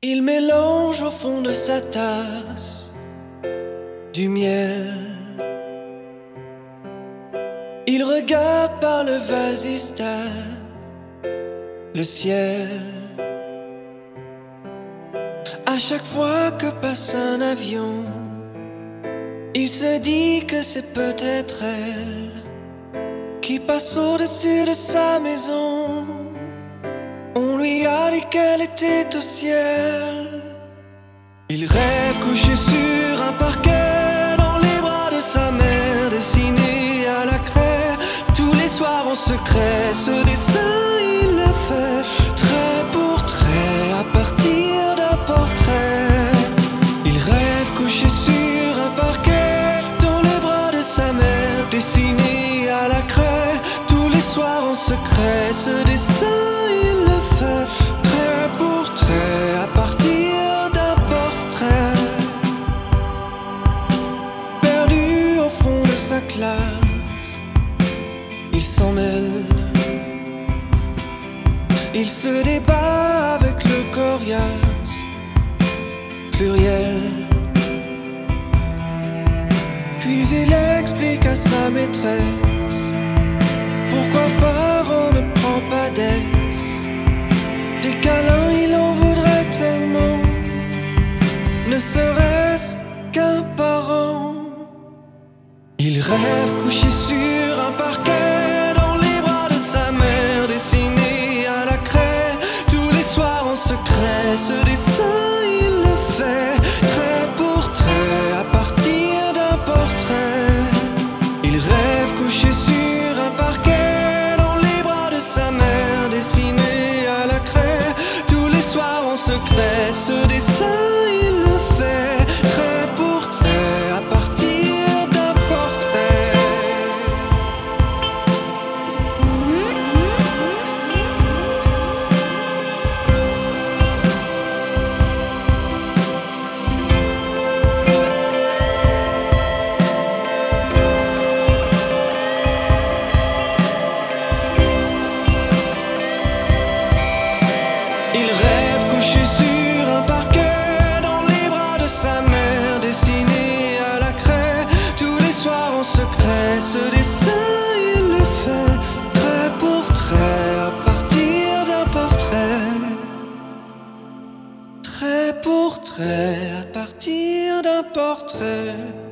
Il mélange au fond de sa tasse du miel. Il regarde par le vasistas le ciel. À chaque fois que passe un avion, il se dit que c'est peut-être elle qui passe au-dessus de sa maison. On lui a dit qu'elle était au ciel. Il rêve couché sur un parquet dans les bras de sa mère, dessiné à la craie. Tous les soirs en secret, ce dessin il le fait trait pour trait à partir d'un portrait. Il rêve couché sur un parquet dans les bras de sa mère, dessiné à la craie. Tous les soirs en secret, ce dessin il le fait trait pour trait à partir d'un portrait. Perdu au fond de sa classe, il s'en mêle. Il se débat avec le coriace pluriel. Puis il explique à sa maîtresse pourquoi parent ne prend pas d'aise. Des câlins il en voudrait tellement, ne serait-ce qu'un parent. Il rêve couché sur un parquet dans les bras de sa mère, dessiné à la craie. Tous les soirs en secret, ce dessin il le fait trait pour trait à partir d'un portrait. Il rêve couché sur un parquet dans les bras de sa mère, dessiné à la craie. Tous les soirs en secret, ce dessin il le fait trait pour trait à partir d'un portrait. Il rêve couché sur un parquet dans les bras de sa mère, dessiné à la craie. Tous les soirs en secret, ce dessin il le fait trait pour trait à partir d'un portrait. Trait pour trait à partir d'un portrait.